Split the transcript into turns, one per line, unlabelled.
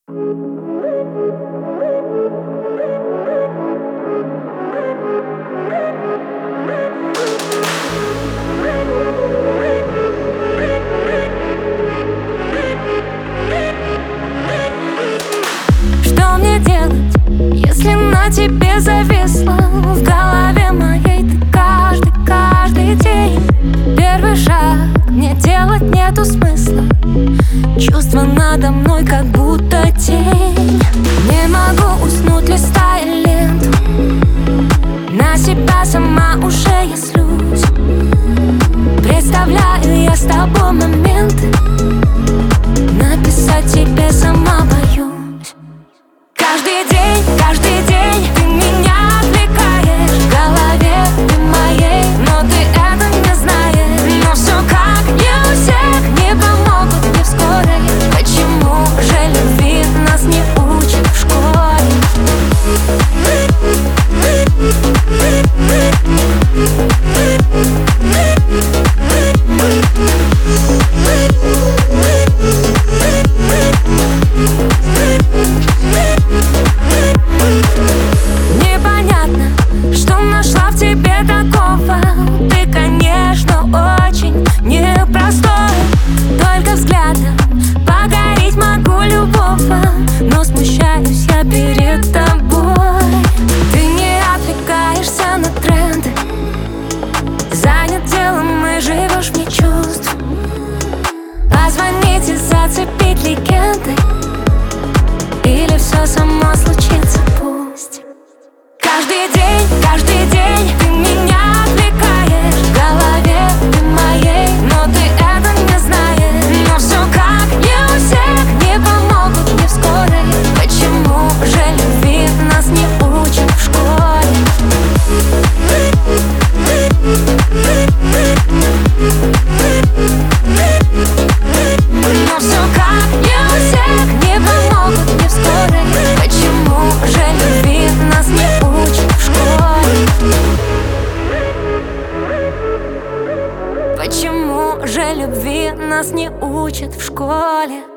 Что мне делать, если на тебе зависла? В голове моей ты каждый день. Первый шаг мне делать нету смысла. Чувства надо мной как будто тень. Не могу уснуть, листая ленту. На себя сама уже я злюсь. Представляю я с тобой моменты. Написать тебе сама боюсь. Каждый день ты меня отвлекаешь. В голове ты моей, но ты это не знаешь. Но все как не у всех, не помогут мне вскоре. Почему же любви нас не учат в школе? Непонятно, что нашла в тебе такого. Ты, конечно, очень непростой. Только взглядом покорить могу любого. Но смущаюсь я перед тобой. Ты не отвлекаешься на тренды. Занят делом и живешь вне чувств. Позвонить и зацепить легендой. Или все само случится, пусть. Каждый день ты меня отвлекаешь. В голове ты моей, но ты это не знаешь. Но все как не у всех, не помогут мне вскоре. Почему же любви нас не учат в школе? Но все как не у всех, не помогут мне вскоре. Почему же любви нас не учат в школе? Почему же любви нас не учат в школе?